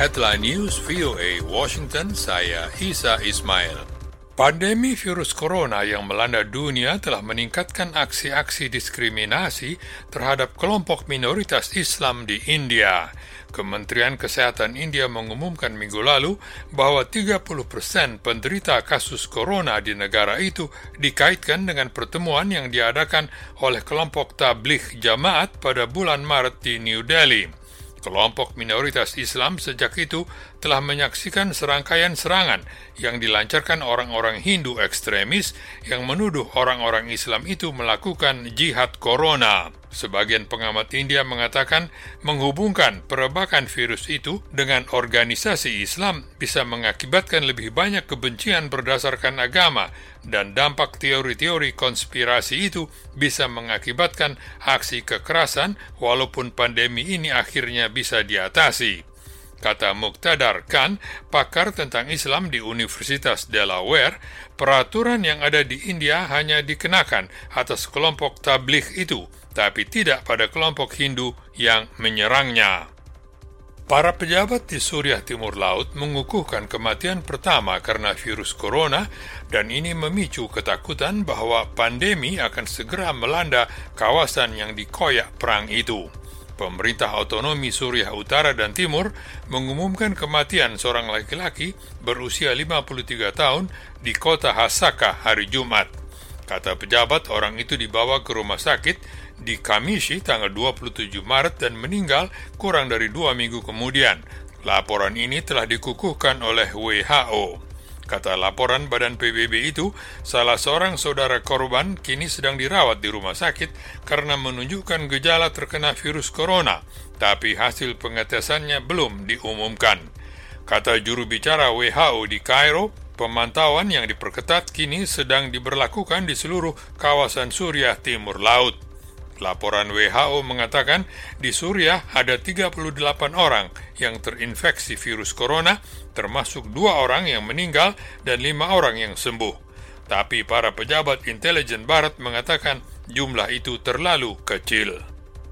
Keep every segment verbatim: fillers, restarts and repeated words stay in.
Headline News V O A Washington, saya Isa Ismail. Pandemi virus corona yang melanda dunia telah meningkatkan aksi-aksi diskriminasi terhadap kelompok minoritas Islam di India. Kementerian Kesehatan India mengumumkan minggu lalu bahwa tiga puluh persen penderita kasus corona di negara itu dikaitkan dengan pertemuan yang diadakan oleh kelompok tabligh jamaat pada bulan Maret di New Delhi. Kelompok minoritas Islam sejak itu telah menyaksikan serangkaian serangan yang dilancarkan orang-orang Hindu ekstremis yang menuduh orang-orang Islam itu melakukan jihad corona. Sebagian pengamat India mengatakan menghubungkan perebakan virus itu dengan organisasi Islam bisa mengakibatkan lebih banyak kebencian berdasarkan agama dan dampak teori-teori konspirasi itu bisa mengakibatkan aksi kekerasan walaupun pandemi ini akhirnya bisa diatasi. Kata Muqtadar Khan, pakar tentang Islam di Universitas Delaware, peraturan yang ada di India hanya dikenakan atas kelompok tabligh itu, tapi tidak pada kelompok Hindu yang menyerangnya. Para pejabat di Suriah Timur Laut mengukuhkan kematian pertama karena virus corona dan ini memicu ketakutan bahwa pandemi akan segera melanda kawasan yang dikoyak perang itu. Pemerintah otonomi Suriah Utara dan Timur mengumumkan kematian seorang laki-laki berusia lima puluh tiga tahun di kota Hasaka hari Jumat. Kata pejabat, orang itu dibawa ke rumah sakit di Kamishi tanggal dua puluh tujuh Maret dan meninggal kurang dari dua minggu kemudian. Laporan ini telah dikukuhkan oleh W H O. Kata laporan Badan P B B itu, salah seorang saudara korban kini sedang dirawat di rumah sakit karena menunjukkan gejala terkena virus corona, tapi hasil pengetesannya belum diumumkan. Kata juru bicara W H O di Kairo, pemantauan yang diperketat kini sedang diberlakukan di seluruh kawasan Suriah Timur Laut. Laporan W H O mengatakan di Suriah ada tiga puluh delapan orang yang terinfeksi virus corona, termasuk dua orang yang meninggal dan lima orang yang sembuh. Tapi para pejabat intelijen Barat mengatakan jumlah itu terlalu kecil.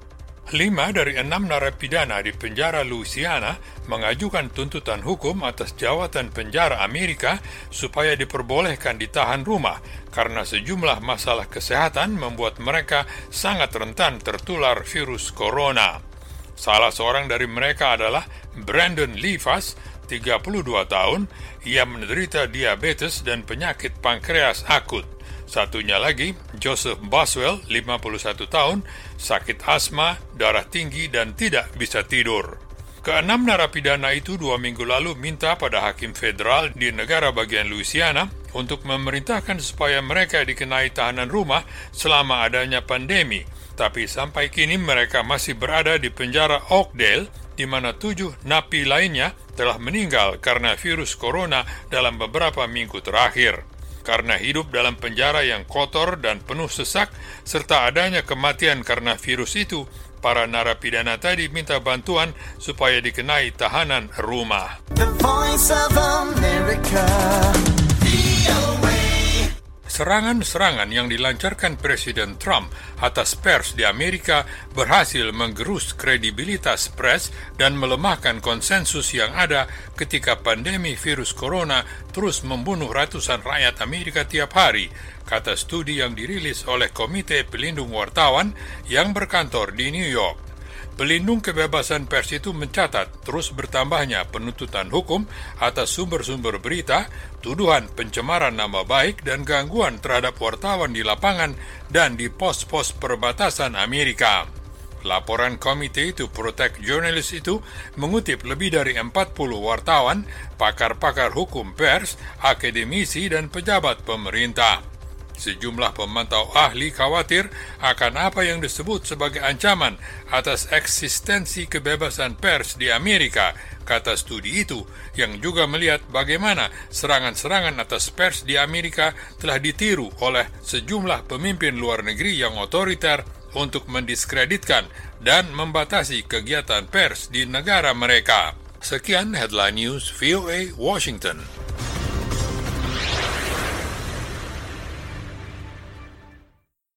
Lima dari enam narapidana di penjara Louisiana mengajukan tuntutan hukum atas jawatan penjara Amerika supaya diperbolehkan ditahan rumah karena sejumlah masalah kesehatan membuat mereka sangat rentan tertular virus corona. Salah seorang dari mereka adalah Brandon Livas, tiga puluh dua tahun. Ia menderita diabetes dan penyakit pankreas akut. Satunya lagi, Joseph Boswell, lima puluh satu tahun, sakit asma, darah tinggi, dan tidak bisa tidur. Keenam narapidana itu dua minggu lalu minta pada hakim federal di negara bagian Louisiana untuk memerintahkan supaya mereka dikenai tahanan rumah selama adanya pandemi. Tapi sampai kini mereka masih berada di penjara Oakdale, di mana tujuh napi lainnya telah meninggal karena virus corona dalam beberapa minggu terakhir. Karena hidup dalam penjara yang kotor dan penuh sesak, serta adanya kematian karena virus itu, para narapidana tadi minta bantuan supaya dikenai tahanan rumah. The Voice of America, V O A. Serangan-serangan yang dilancarkan Presiden Trump atas pers di Amerika berhasil menggerus kredibilitas pers dan melemahkan konsensus yang ada ketika pandemi virus corona terus membunuh ratusan rakyat Amerika tiap hari, kata studi yang dirilis oleh Komite Pelindung Wartawan yang berkantor di New York. Pelindung kebebasan pers itu mencatat terus bertambahnya penuntutan hukum atas sumber-sumber berita, tuduhan pencemaran nama baik dan gangguan terhadap wartawan di lapangan dan di pos-pos perbatasan Amerika. Laporan Komite to Protect Journalists itu mengutip lebih dari empat puluh wartawan, pakar-pakar hukum pers, akademisi, dan pejabat pemerintah. Sejumlah pemantau ahli khawatir akan apa yang disebut sebagai ancaman atas eksistensi kebebasan pers di Amerika, kata studi itu, yang juga melihat bagaimana serangan-serangan atas pers di Amerika telah ditiru oleh sejumlah pemimpin luar negeri yang otoriter untuk mendiskreditkan dan membatasi kegiatan pers di negara mereka. Sekian Headline News V O A Washington.